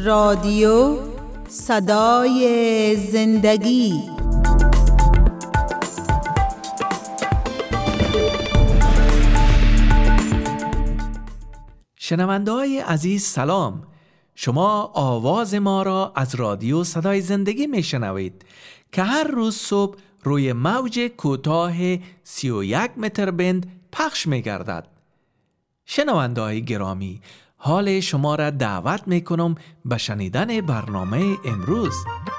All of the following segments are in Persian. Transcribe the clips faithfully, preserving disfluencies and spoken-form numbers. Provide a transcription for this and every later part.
رادیو صدای زندگی. شنونده‌های عزیز سلام. شما آواز ما را از رادیو صدای زندگی میشنوید که هر روز صبح روی موج کوتاه سی و یک متر بند پخش می‌گردد. شنونده‌های گرامی، حال شما را دعوت می‌کنم به شنیدن برنامه امروز.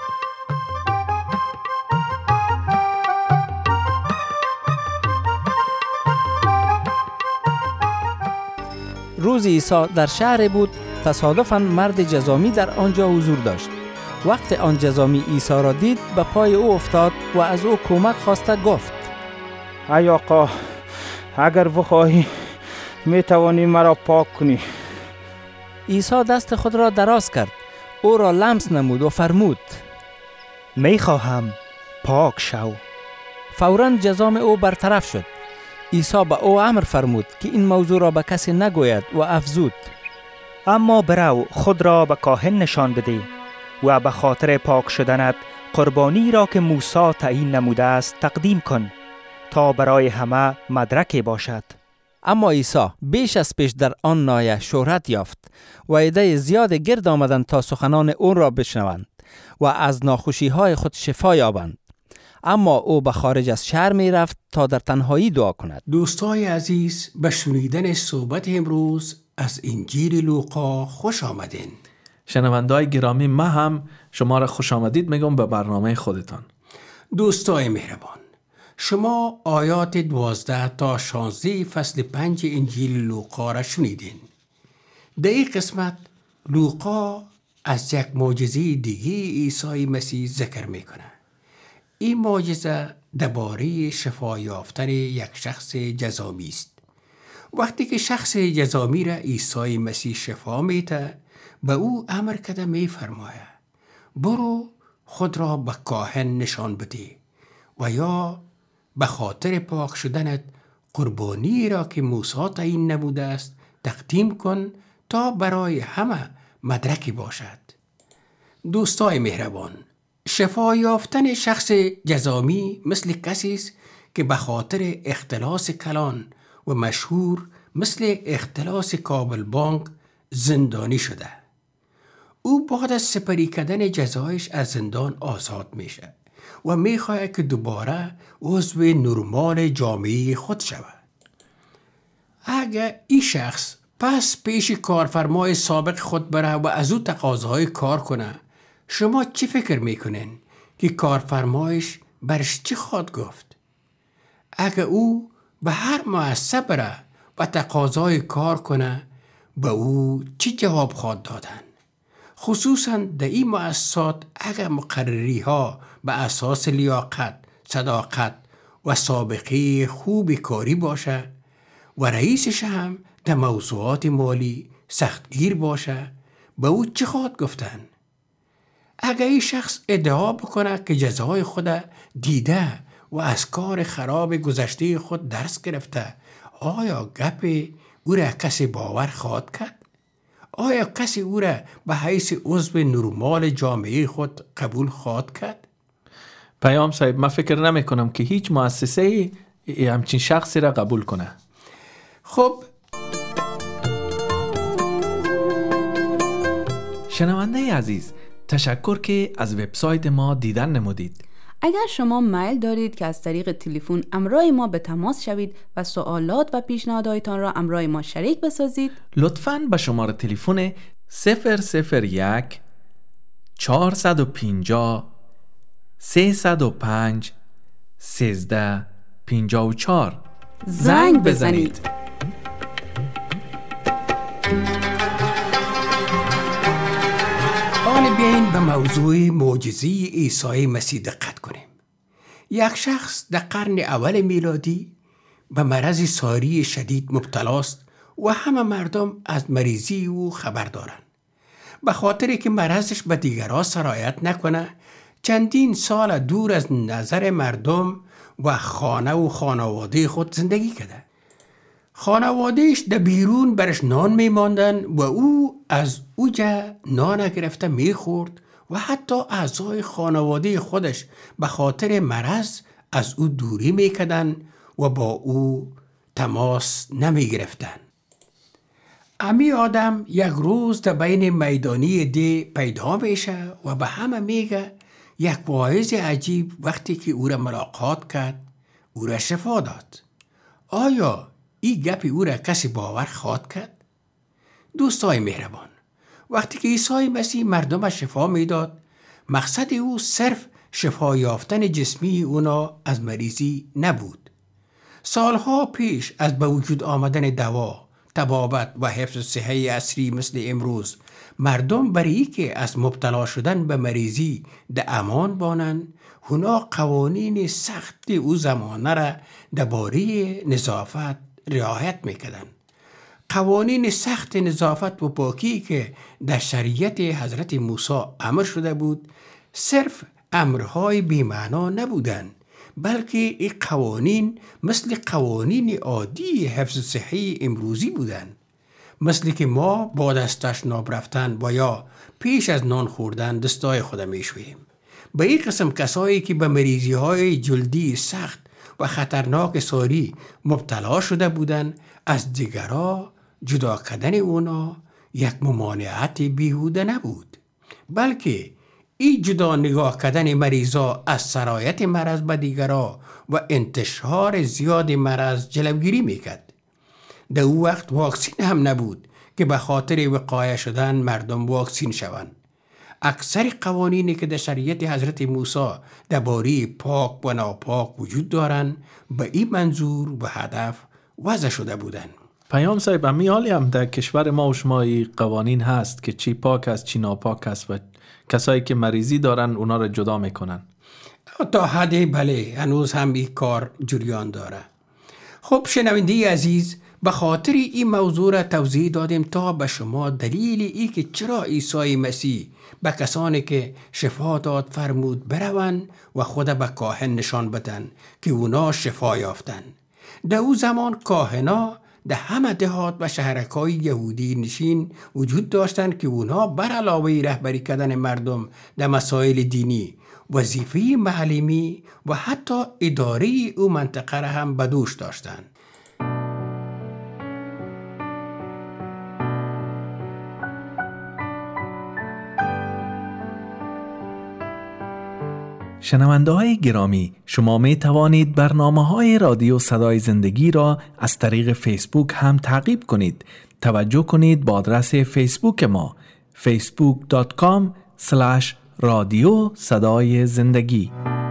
روزی عیسی در شهر بود. تصادفاً مرد جذامی در آنجا حضور داشت. وقت آن جذامی عیسی را دید، به پای او افتاد و از او کمک خواسته گفت: ای آقا، اگر بخواهی می توانی مرا پاک کنی. عیسی دست خود را دراز کرد، او را لمس نمود و فرمود: می خواهم، پاک شو. فوراً جذام او برطرف شد. عیسی به او امر فرمود که این موضوع را به کسی نگوید و افزود: اما برو خود را به کاهن نشان بده و به خاطر پاک شدنت قربانی را که موسی تعیین نموده است تقدیم کن تا برای همه مدرک باشد. اما عیسی بیش از پیش در آن ناحیه شهرت یافت و عده زیاد گرد آمدند تا سخنان او را بشنوند و از ناخوشی‌های خود شفا یابند. اما او به خارج از شهر می رفت تا در تنهایی دعا کند. دوستای عزیز، به شنیدن صحبت امروز از انجیل لوقا خوش آمدین. شنونده‌های گرامی، من هم شما را خوش آمدید میگم به برنامه خودتان. دوستای مهربان، شما آیات دوازده تا شانزده فصل پنج انجیل لوقا را شنیدین. در این قسمت لوقا از یک معجزه دیگه عیسی مسیح ذکر میکنه. این معجزه درباره شفا یافتن یک شخص جذامی است. وقتی که شخص جذامی را عیسی مسیح شفا میده، به او امر کرده میفرماید: برو خود را به کاهن نشان بده و یا به خاطر پاک شدنت قربانی را که موسی تعیین نموده است تقدیم کن تا برای همه مدرکی باشد. دوستای مهربان، شفا یافتن شخص جذامی مثل کسی است که به خاطر اختلاس کلان و مشهور مثل اختلاس کابل بانک زندانی شده. او بعد از سپری کردن جزایش از زندان آزاد میشه و میخواهد که دوباره عضو نرمال جامعه خود شود. اگر این شخص پس پیش کارفرمای سابق خود بره و از او تقاضاهای کار کنه، شما چی فکر میکنین که کارفرمایش برش چی خواهد گفت؟ اگر او به هر مؤسسه بره و تقاضای کار کنه، به او چی جواب خواهد دادن؟ خصوصا در این مؤسسات اگر مقرری ها به اساس لیاقت، صداقت و سابقه خوب کاری باشه و رئیسش هم در موضوعات مالی سختگیر باشه، به او چی خواهد گفتن؟ اگر این شخص ادعا بکنه که جزای خود دیده و از کار خراب گذشته خود درس گرفته، آیا گپ او را کسی باور خواهد کرد؟ آیا کسی او را به حیث عضو نرمال جامعه خود قبول خواهد کرد؟ پیام صاحب، من فکر نمی کنم که هیچ مؤسسه همچین شخصی را قبول کنه. خب شنونده عزیز، تشکر که از وبسایت ما دیدن نمودید. اگر شما میل دارید که از طریق تلفن همراه ما به تماس شوید و سوالات و پیشنهاداتتان را همراه ما شریک بسازید، لطفاً به شماره تلفن صفر صفر یک چهارصد و پنجاه سیصد و پنج سیزده پنجاه و چهار زنگ بزنید. حالا بیاین به موضوع معجزه عیسی مسیح دقت کنیم. یک شخص در قرن اول میلادی به مرض ساری شدید مبتلاست و همه مردم از مریضی او خبر دارند. به خاطر که مرضش به دیگران سرایت نکنه، چندین سال دور از نظر مردم و خانه و خانواده خود زندگی کرده. خانوادهش در بیرون برش نان میماندن و او از اوجا نان گرفته میخورد و حتی اعضای خانواده خودش به خاطر مرض از او دوری میکردن و با او تماس نمیگرفتن. امی آدم یک روز در بین میدانی ده پیدا میشه و به همه میگه یک واعظ عجیب وقتی که او را ملاقات کرد او را شفا داد. آیا این گپ او را کسی باور خواهد کرد؟ دوستای مهربان، وقتی که عیسی مسیح مردم شفا میداد، مقصد او صرف شفا یافتن جسمی اونا از مریضی نبود. سالها پیش از به وجود آمدن دوا، طبابت و حفظ صحه عصری مثل امروز، مردم برای که از مبتلا شدن به مریضی در امان بانند، اونا قوانین سخت او زمانه را درباره نظافت رعایت میکردن. قوانین سخت نظافت و پاکی که در شریعت حضرت موسی امر شده بود صرف امرهای بی‌معنا نبودند، بلکه این قوانین مثل قوانین عادی حفظ صحی امروزی بودند. مثل که ما با دستشناب رفتن و یا پیش از نان خوردن دستای خود میشوییم. به این قسم کسایی که به مریضی های جلدی سخت و خطرناک ساری مبتلا شده بودند، از دیگرها جدا کردن اونا یک ممانعت بیهوده نبود، بلکه این جدا نگاه کردن مریضا از سرایت مرض به دیگرها و انتشار زیاد مرض جلوگیری میکرد. در او وقت واکسین هم نبود که به خاطر وقایه شدن مردم واکسین شوند. اکثر قوانینی که در شریعت حضرت موسی درباره پاک و ناپاک وجود دارند به این منظور و هدف وضع شده بودند. پیام صاحب، امی حالی هم در کشور ما و شما قوانین هست که چی پاک است چی ناپاک است و کسایی که مریضی دارن اونا رو جدا میکنن؟ تا حدی بله، هنوز هم این کار جریان داره. خب شنونده عزیز، به خاطر این موضوع را توضیح دادیم تا به شما دلیل ای که چرا عیسی مسیح به کسانی که شفا داد فرمود بروند و خود به کاهن نشان بدن که اونا شفا یافتن. در او زمان کاهنا در همه دهات و شهرکای یهودی نشین وجود داشتند که اونا بر علاوه رهبری کردن مردم در مسائل دینی، وظیفه معلمی و حتی اداره او منطقه را هم به دوش داشتند. شنونده های گرامی، شما می توانید برنامه های رادیو صدای زندگی را از طریق فیسبوک هم تعقیب کنید. توجه کنید با آدرس فیسبوک ما فیسبوک دات کام اسلش رادیو صدای زندگی.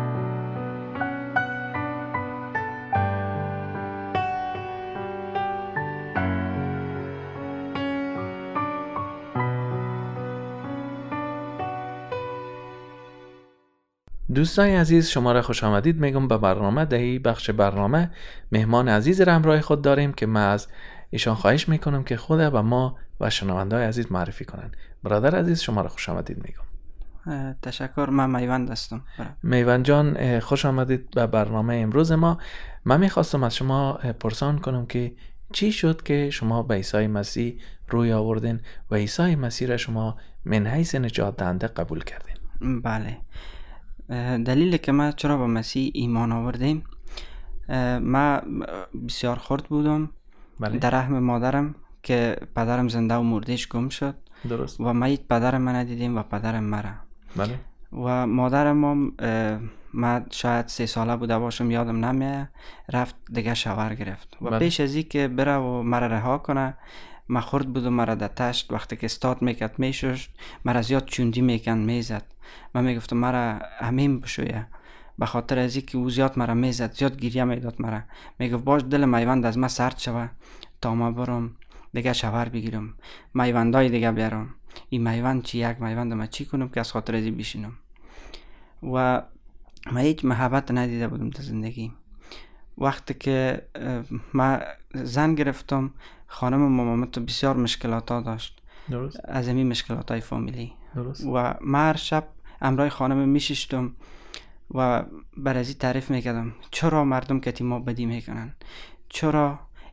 دوستای عزیز، شما را خوش آمدید میگم به برنامه. دهی بخش برنامه مهمان عزیز را همراه خود داریم که من از ایشان خواهش میکنم که خود به ما و شنونده‌های عزیز معرفی کنن. برادر عزیز، شما را خوش آمدید میگم. تشکر. من میوند هستم. میوند جان، خوش آمدید به برنامه امروز ما. من میخواستم از شما پرسان کنم که چی شد که شما به عیسی مسیح روی آوردین و عیسی مسیح را شما من حیث نجات دهنده قبول کردین؟ بله، دلیل که ما چرا به مسیح ایمان آوردیم، ما بسیار خرد بودم. بله. در رحم مادرم که پدرم زنده و مردهش گم شد. درست. و ما هیچ پدرم ما ندیدیم و پدرم مرا. بله. و مادرم هم ما شاید سه ساله بوده باشم، یادم نمیاد، رفت دیگه شوهر گرفت و بله. پیش از این که بره و مرا رها کنه، ما خرد بودم. مرا در تشت وقتی که استاد میکرد میشوشت، مرا زیاد چوندی میکن میزد. من میگفتم مرا همین بشویه، به خاطر از اینکه او زیاد مرا میزد، زیاد گریه میداد مرا. میگفت باش دل میوند از ما سرد شوه تا ما برم دیگه شوهر بگیرم، میوندای دیگه بیارم. این میوند چی یک میوند ما چی کنم که از خاطر از این بشینم. و ما هیچ محبت ندیده بودم در زندگی. وقتی که ما زن گرفتم، خانم مامامت تو بسیار مشکلات ها داشت. درست. از این مشکلات های فامیلی. درست. و ما هر شب امرای خانم میشیشتم و بر از این تعریف میکردم چرا مردم کتی ما بدی میکنن، چرا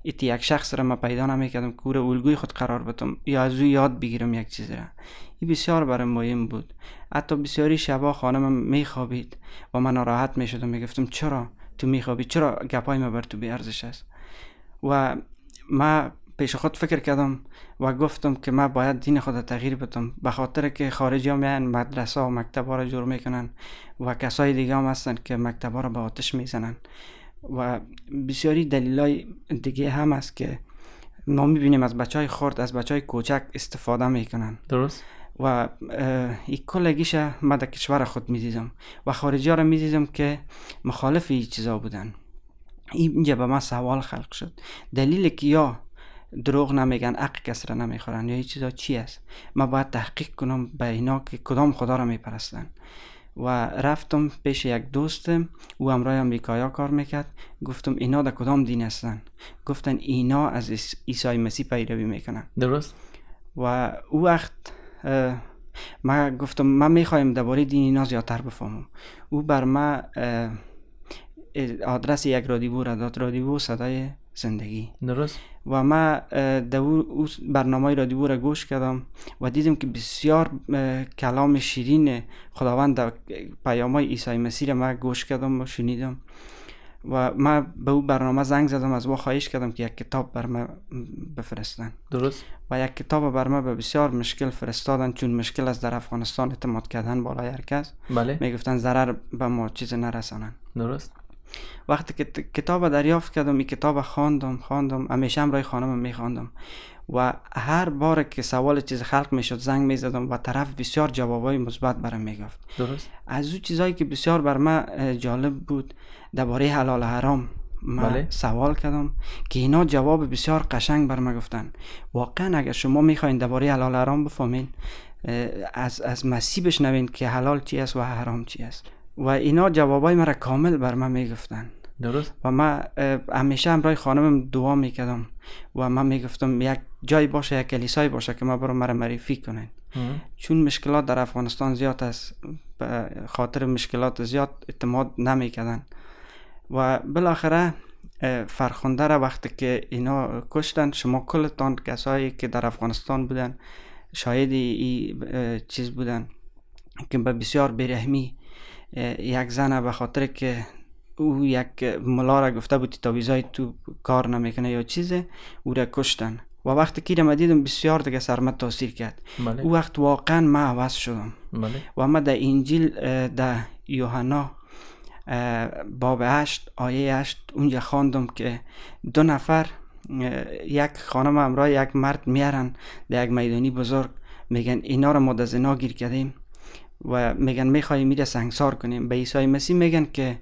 ایتی یک شخص را من پیدا نمیکردم که او را الگوی خود قرار بدم یا از او یاد بگیرم یک چیز را. این بسیار برام مهم بود. حتی بسیاری شبا خانمم میخوابید و من ناراحت میشدم، میگفتم چرا تو میخوابی، چرا گپای ما بر تو بی ارزش است. و ما پیش خود فکر کردم و گفتم که من باید دین خود تغییر بدم، به خاطر که خارجی ها میان مدرسه و مکتب ها را جور میکنن و کسای دیگه هم هستن که مکتب ها را به آتش میزنن و بسیاری دلیلای دیگه هم هست که ما میبینیم از بچه های خرد، از بچه های کوچک استفاده میکنن. درست. و این کلگیش من در کشور خود میدیدم و خارجی ها را میدیدم که مخالف این چیزا بودن. اینجا به من سوال خلق شد، دلیل که یا دروغ نمیگن، حق کس را نمیخورن، یا این چیزا چی است؟ من باید تحقیق کنم به اینا که کدام خدا را میپرستن. و رفتم پیش یک دوستم، او امرای امریکایا کار میکرد. گفتم اینا در کدام دین هستن؟ گفتن اینا از عیسی مسیح پیروی میکنن. درست. و او وقت من گفتم من میخوایم درباره دین اینا زیادتر بفهمم. او بر من آدرس یک رادیو را داد، رادیو صدای زندگی. درست. و من دو برنامه رادیو را گوش کردم و دیدم که بسیار کلام شیرین خداوند در پیام‌های عیسی مسیح را من گوش کردم و شنیدم. و من به او برنامه زنگ زدم، از او خواهش کردم که یک کتاب بر من بفرستن. درست. و یک کتاب بر من به بسیار مشکل فرستادن، چون مشکل است در افغانستان اعتماد کردن بالای هر کس. بله. میگفتن ضرر به ما چیز نرسانن. درست. وقتی که کتاب دریافت کردم، این کتاب خواندم خواندم همیشه هم رای خانمم میخواندم و هر بار که سوال چیز خلق میشد زنگ میزدم و طرف بسیار جوابای مثبت برام میگفت. درست. از اون چیزایی که بسیار بر من جالب بود درباره حلال حرام من بله. سوال کردم که اینا جواب بسیار قشنگ بر من گفتن. واقعا اگر شما میخواین درباره حلال حرام بفهمین، از از مسیح بشنوین که حلال چی است و حرام چی است. و اینا جوابای مرا کامل بر من میگفتن. درست. و من همیشه همراه خانمم دعا میکردم و من میگفتم یک جای باشه، یک کلیسای باشه که ما برو مرا معرفی کنن. چون مشکلات در افغانستان زیاد است، به خاطر مشکلات زیاد اعتماد نمیکردن و بالاخره فرخنده را وقتی که اینا کشتن، شما کلتان کسایی که در افغانستان بودن شاهد این چیز بودن که به بسیار بیرحمی یک زن به خاطر که او یک ملا را گفته بود تعویضای تو کار نمیکنه یا چیزه، او را کشتن. و وقتی که را دیدم بسیار دیگه سرمت تاثیر کرد. بله. او وقت واقعا من عوض شدم. بله. و من در انجیل در یوحنا باب هشت آیه هشت اونجا خواندم که دو نفر، یک خانم همراه یک مرد میارن در یک میدانی بزرگ، میگن اینا را ما در زنا گیر کردیم و میگن میخوایم میره سنگسار کنیم. به عیسی مسیح میگن که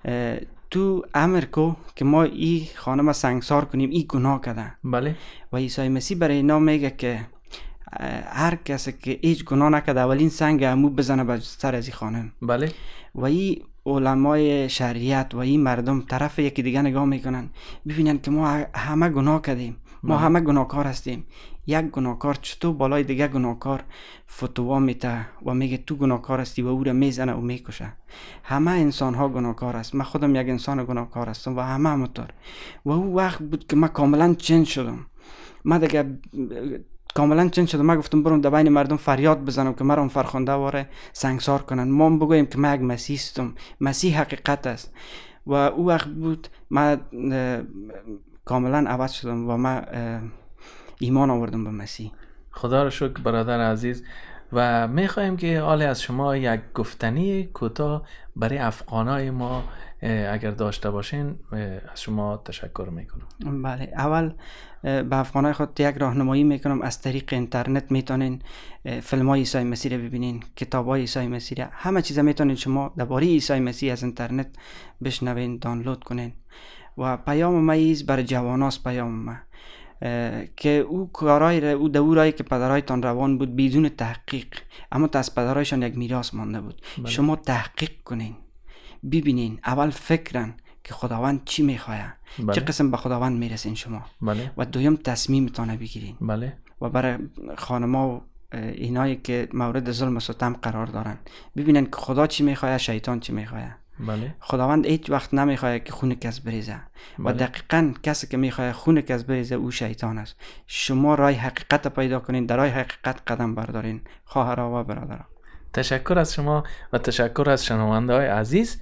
تو امر کو که ما این خانم سنگسار کنیم، این گناه کرده. بله. و عیسی مسیح برای اینا میگه که هر کسی که هیچ گناه نکرده اولین سنگ همو بزنه به سر از این خانم. بله. و این علمای شریعت و این مردم طرف یکی دیگه نگاه میکنن، ببینن که ما همه گناه کردیم، ما همه گناهکار هستیم. یک گناهکار چطور بالای دیگه گناهکار فتوا میته و میگه تو گناهکار هستی و او را میزنه و میکشه. همه انسان ها گناهکار است، من خودم یک انسان گناهکار هستم و همه همونطور. و او وقت بود که من کاملا چنج شدم. من دیگه کاملا چنج شدم. من گفتم برم در بین مردم فریاد بزنم که مرا فرخنده واره سنگسار کنن، ما بگویم که من یک مسیح هستم، مسیح حقیقت است. و او وقت بود من کاملا عوض شدم و من ایمان آوردم به مسیح. خدا را شکر برادر عزیز. و میخوایم که حالا از شما یک گفتنی کوتاه برای افغانای ما اگر داشته باشین از شما تشکر میکنم. بله، اول به افغانای خود یک راهنمایی میکنم. از طریق اینترنت میتونین فیلم های عیسی مسیح رو ببینین، کتاب های عیسی مسیح رو، همه چیز میتونین شما درباره عیسی مسیح از اینترنت بشنوین، دانلود کنین. و پیام ما ایز برای جواناست، پیام ما که او کارای را او دورایی که پدرایتان روان بود بدون تحقیق، اما تا از پدرایشان یک میراث مانده بود. بله. شما تحقیق کنین، ببینین، اول فکرن که خداوند چی میخواه. بله. چه قسم به خداوند میرسین شما. بله. و دویم تصمیمتان بگیرین. بله. و برای خانما و اینایی که مورد ظلم و ستم قرار دارن، ببینن که خدا چی میخواه، شیطان چی میخواه. بله. خداوند هیچ وقت نمیخواد که خون کس بریزه. بله. و دقیقاً کسی که میخواد خون کس بریزه او شیطان است. شما راه حقیقت پیدا کنین، در راه حقیقت قدم بردارین خواهرها و برادران. تشکر از شما و تشکر از شنونده‌های عزیز.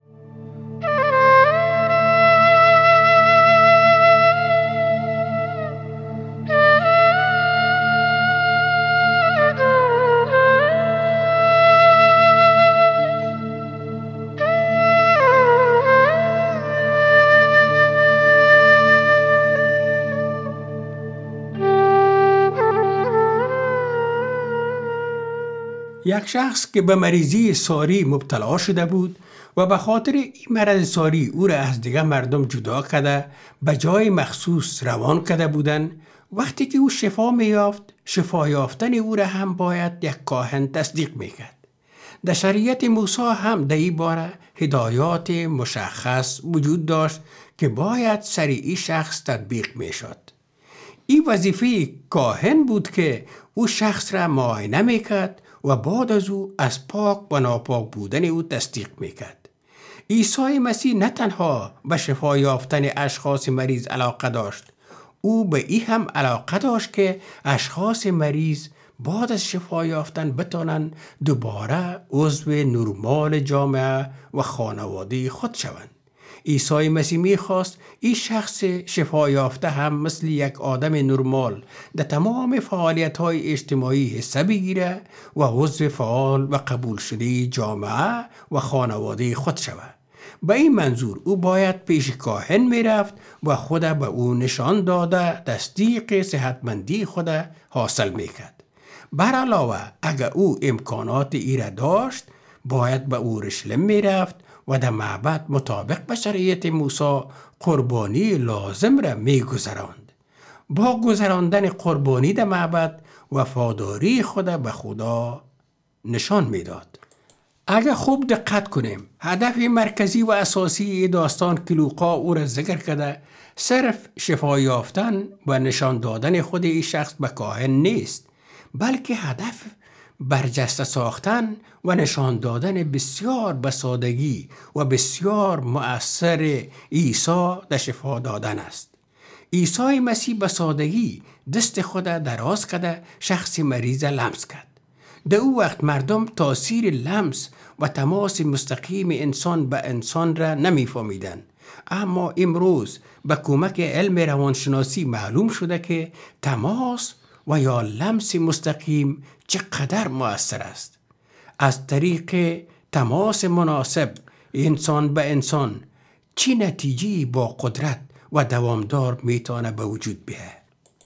یک شخص که به مریضی ساری مبتلا شده بود و به خاطر این مرض ساری او را از دیگر مردم جدا کرده به جای مخصوص روان کرده بودند، وقتی که او شفا می‌یافت، شفا یافتن او را هم باید یک کاهن تصدیق میکرد. در شریعت موسی هم در این باره هدایات مشخص وجود داشت که باید سر این شخص تطبیق میشد. این وظیفه کاهن بود که او شخص را معاینه میکرد و بعد از او از پاک و ناپاک بودن او تصدیق میکرد. عیسی مسیح نه تنها به شفا یافتن اشخاص مریض علاقه داشت، او به این هم علاقه داشت که اشخاص مریض بعد از شفا یافتن بتانن دوباره عضو نرمال جامعه و خانواده خود شوند. عیسی مسیح میخواست این شخص شفا یافته هم مثل یک آدم نرمال در تمام فعالیت‌های اجتماعی حصه بگیره و عضو فعال و قبول شده جامعه و خانواده خود شود. به این منظور او باید پیش کاهن میرفت و خود به او نشان داده تصدیق صحتمندی خود حاصل میکرد. بر علاوه اگر او امکانات ای را داشت، باید به اورشلیم میرفت و در معبد مطابق به شریعت موسی قربانی لازم را می گذراند. با گذراندن قربانی در معبد وفاداری خود به خدا نشان می داد. اگر خوب دقت کنیم، هدف مرکزی و اساسی داستان که لوقا او را ذکر کرده صرف شفا یافتن و نشان دادن خود این شخص به کاهن نیست، بلکه هدف برجسته ساختن و نشان دادن بسیار بسادگی و بسیار مؤثر عیسی در شفا دادن است. عیسی مسیح بسادگی دست خود دراز کرده شخص مریض لمس کرد. در او وقت مردم تاثیر لمس و تماس مستقیم انسان به انسان را نمی فهمیدند، اما امروز به کمک علم روانشناسی معلوم شده که تماس و یا لمس مستقیم چقدر مؤثر است. از طریق تماس مناسب انسان به انسان چه نتیجه‌ای با قدرت و دوامدار میتونه به وجود بیاید.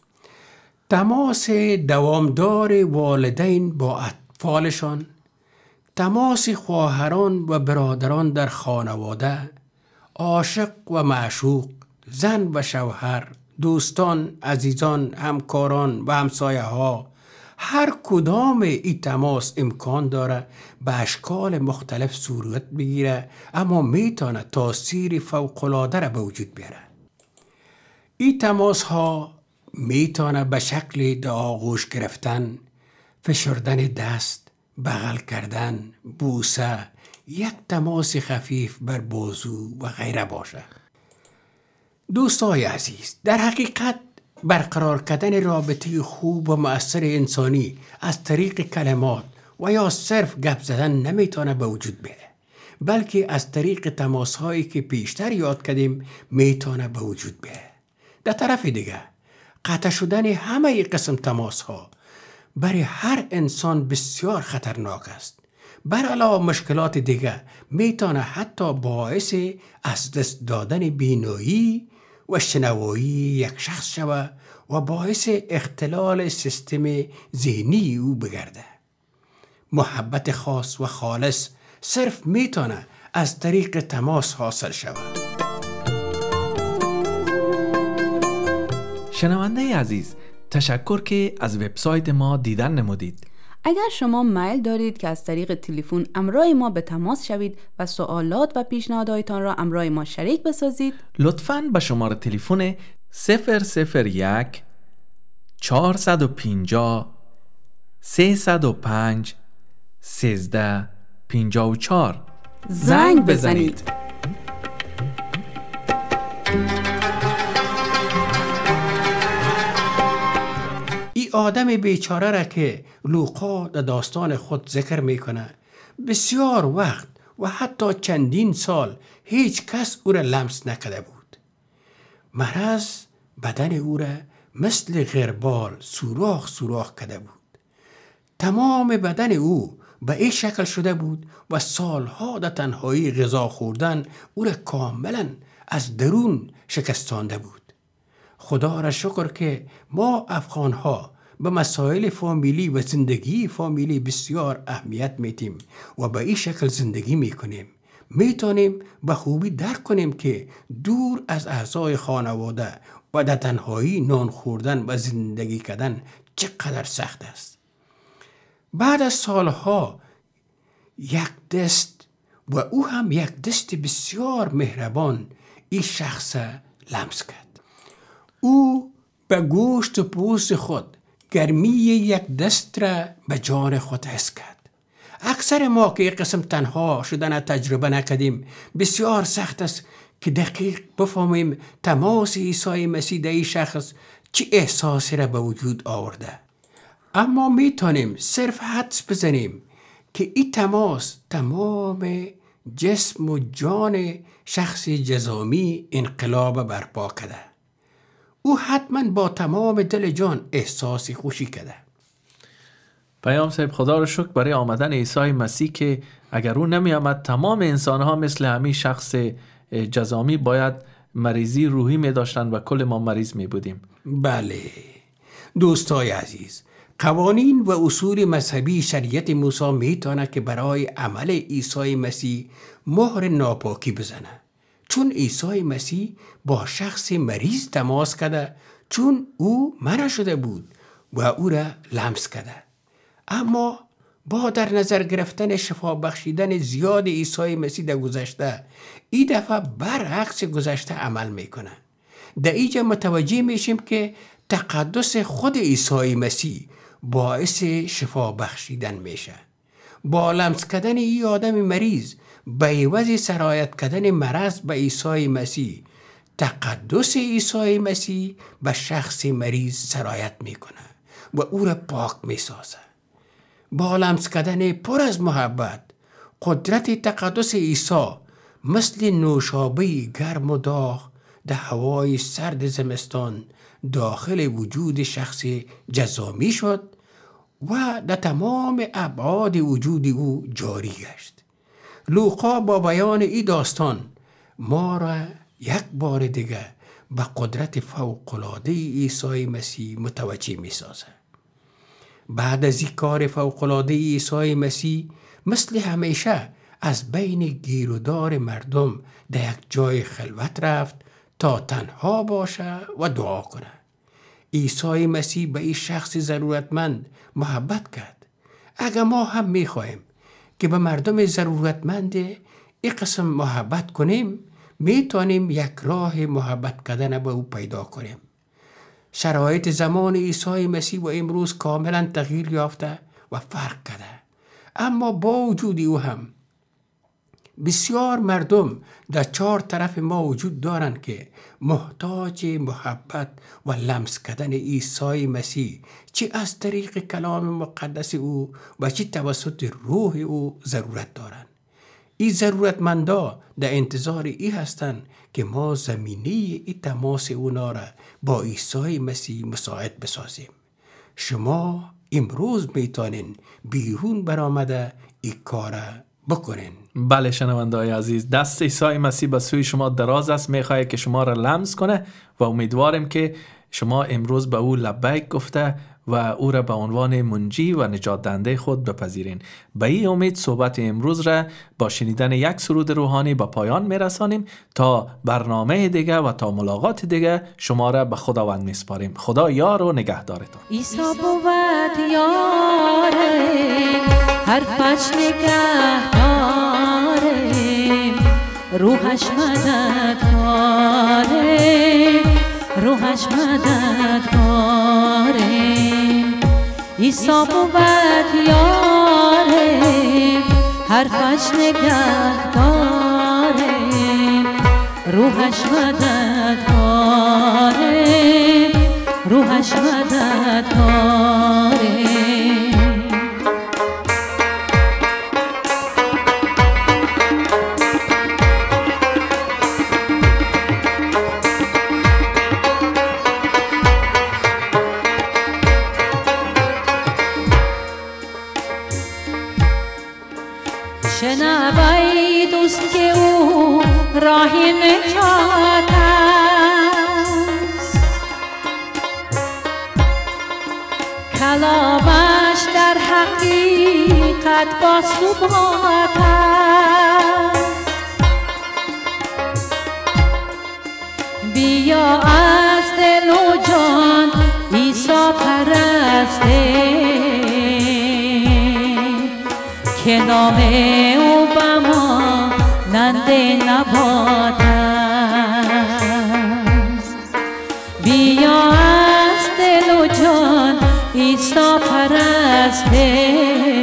تماس دوامدار والدین با اطفالشان، تماس خواهران و برادران در خانواده، عاشق و معشوق، زن و شوهر، دوستان، عزیزان، همکاران و همسایه ها، هر کدام این تماس امکان داره به اشکال مختلف صورت بگیره، اما میتونه تاثیر فوق‌العاده را به وجود بیاره. این تماس ها میتونه به شکل آغوش گرفتن، فشردن دست، بغل کردن، بوسه، یک تماس خفیف بر بازو و غیره باشه. دوستای عزیز، در حقیقت برقرار کردن رابطه خوب و مؤثر انسانی از طریق کلمات و یا صرف گپ زدن نمیتونه به وجود بیاره، بلکه از طریق تماس هایی که پیشتر یاد کردیم میتونه به وجود بیاره. در طرف دیگه قطع شدن همه قسم تماس ها برای هر انسان بسیار خطرناک است. بر علاوه مشکلات دیگه میتونه حتی باعث از دست دادن بینایی و شنوایی یک شخص شود و باعث اختلال سیستم ذهنی او بگرده. محبت خاص و خالص صرف میتونه از طریق تماس حاصل شود. شنونده عزیز، تشکر که از وبسایت ما دیدن نمودید. اگر شما میل دارید که از طریق تلفن همراه ما به تماس شوید و سوالات و پیشنهاداتتان را همراه ما شریک بسازید، لطفاً به شماره تلفن صفر صفر یک چهارصد و پنجاه سیصد و پنج سیزده پنجاه و چهار زنگ بزنید. ای آدم بیچاره را که لوقا در داستان خود ذکر میکنه، بسیار وقت و حتی چندین سال هیچ کس او را لمس نکرده بود. مرض بدن او را مثل غربال سوراخ سوراخ کرده بود. تمام بدن او به این شکل شده بود و سالها در تنهایی غذا خوردن او را کاملا از درون شکستانده بود. خدا را شکر که ما افغانها به مسائل فامیلی و زندگی فامیلی بسیار اهمیت میتیم و به این شکل زندگی میکنیم. میتونیم به خوبی درک کنیم که دور از اعضای خانواده و در تنهایی نان خوردن و زندگی کردن چقدر سخت است. بعد از سالها یک دست و او هم یک دست بسیار مهربان این شخص لمس کرد. او به گوشت و پوست خود گرمی یک دست را به جان خود حس کرد. اکثر ما که یک قسم تنها شدن تجربه نکردیم، بسیار سخت است که دقیق بفهمیم تماس عیسی مسیح در این شخص چه احساسی را به وجود آورده. اما میتونیم صرف حدس بزنیم که این تماس تمام جسم و جان شخص جزامی انقلاب برپا کرده. او حتما با تمام دل جان احساسی خوشی کرده. پیام صاحب، خدا رو شکر برای آمدن عیسی مسیح که اگر او نمی آمد تمام انسان ها مثل همین شخص جزامی باید مریضی روحی می داشتن و کل ما مریض می بودیم. بله دوستای عزیز، قوانین و اصول مذهبی شریعت موسی می تونه که برای عمل عیسی مسیح مهر ناپاکی بزنه، چون عیسی مسیح با شخص مریض تماس کرده، چون او منع شده بود و او را لمس کرده. اما با در نظر گرفتن شفا بخشیدن زیاد عیسی مسیح در گذشته، این دفعه برعکس گذشته عمل میکنه. در اینجا متوجه میشیم که تقدس خود عیسی مسیح باعث شفا بخشیدن میشه. با لمس کردن این آدم مریض به عوض سرایت کردن مرض به عیسی مسیح، تقدس عیسی مسیح به شخص مریض سرایت میکنه و او را پاک میسازه. با لمس کردن پر از محبت، قدرت تقدس عیسی مثل نوشابه گرم و داغ در هوای سرد زمستان داخل وجود شخص جزامی شد و در تمام ابعاد وجود او جاری گشت. لوقا با بیان این داستان ما را یک بار دیگه به قدرت فوق‌العاده عیسی مسیح متوجه می سازه. بعد از این کار فوق‌العاده عیسی مسیح مثل همیشه از بین گیرودار مردم در یک جای خلوت رفت تا تنها باشه و دعا کنه. عیسی مسیح به این شخص ضرورتمند محبت کرد. اگر ما هم میخواهیم که به مردم ضرورتمند این قسم محبت کنیم، میتونیم یک راه محبت کردن به او پیدا کنیم. شرایط زمان عیسی مسیح و امروز کاملا تغییر یافته و فرق کرده، اما با وجود او هم بسیار مردم در چهار طرف ما وجود دارند که محتاج محبت و لمس کردن عیسی مسیح، چه از طریق کلام مقدس او و چه توسط روح او ضرورت دارند. این ضرورتمندا در انتظار ای هستند که ما زمینه ای تماس اونا را با عیسی مسیح مساعد بسازیم. شما امروز میتونین بیرون برآمده این کار بکنین. بله شنونده‌های عزیز، دست عیسی مسیح به سوی شما دراز است، میخواد که شما را لمس کنه و امیدوارم که شما امروز به او لبیک گفته و او را به عنوان منجی و نجات دهنده خود بپذیرین. به این امید صحبت امروز را با شنیدن یک سرود روحانی به پایان میرسانیم. تا برنامه دیگه و تا ملاقات دیگه شما را به خداوند میسپاریم. خدا یار و نگهدارتان. عیسی بود یار، حرفش نگهداره، روحش مددگاره، روحش مددگاره. عیسی بود یاره، حرفش نگه داره، روحش مدد داره، روحش مدد داره. شنوی دوست که او راه نجات است، کلامش در حقیقت با ثبات است. بیا از دل و جان عیسی پرسته، که نام او به ما نند نبات است. بیا از دل و جان عیسی پرسته،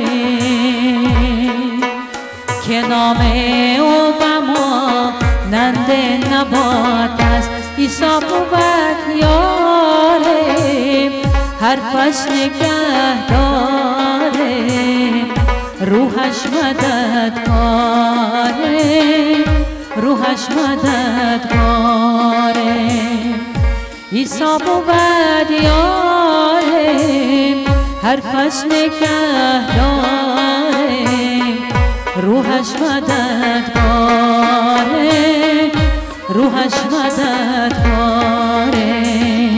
که نام او به ما نند نبات است. عیسی بود یاره، حرفش نگه داره، روحش مدد کاره، روحش مدد کاره. عیسی بود یاره، حرفش نگه داره، روحش مدد کاره، روحش مدد کاره.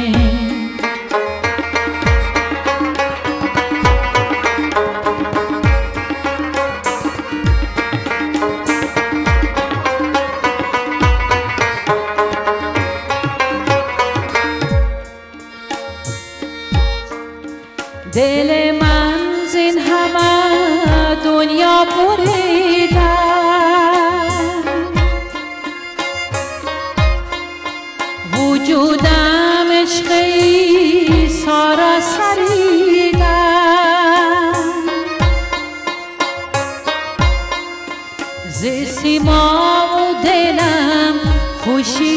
دل من زین همه دنیا بریده، وجودم عشق عیسی را سریده. ز سیما و دلم خوشی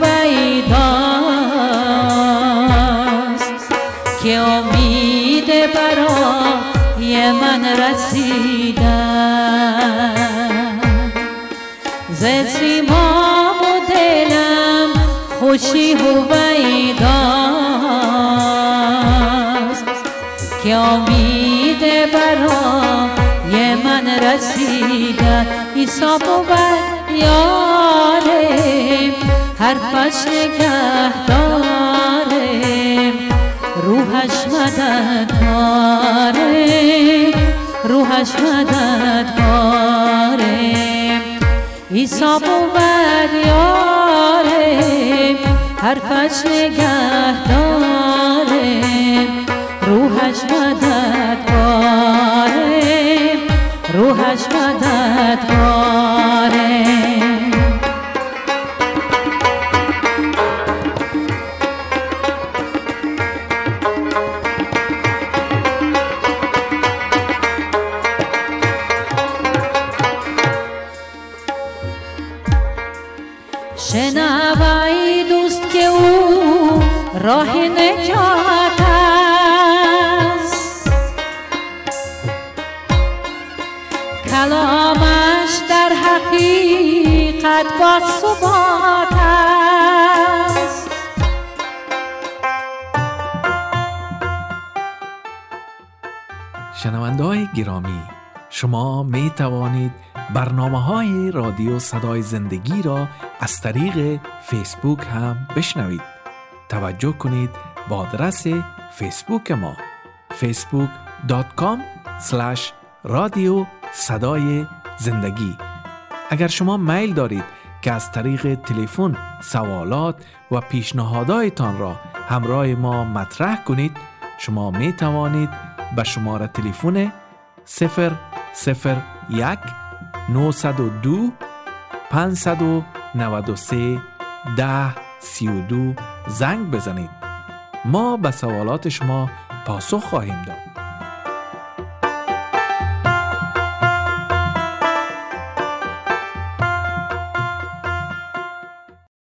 هویداست، که امید برای من رسیده. ز سیما و دلم خوشی هویداست، که امید برای من رسیده. عیسی بود یاره، حرفش نگه داره، روحش مدد کاره، روحش مدد کاره. عیسی بود یاره، حرفش نگه داره، روحش مدد کاره، روحش مدد کاره. شنوی دوست که او راه نجات است، کلامش در حقیقت با ثبات است. شنونده‌های گرامی، شما می توانید برنامه‌های رادیو صدای زندگی را از طریق فیسبوک هم بشنوید. توجه کنید با آدرس فیسبوک ما فیسبوک دات کام اسلش رادیو صدای زندگی. اگر شما میل دارید که از طریق تلفن سوالات و پیشنهاداتتان را همراه ما مطرح کنید، شما می توانید به شماره تلفن صفر صفر یک نهصد و دو پانصد و نود و سه ده سی و دو زنگ بزنید. ما به سوالات شما پاسخ خواهیم داد.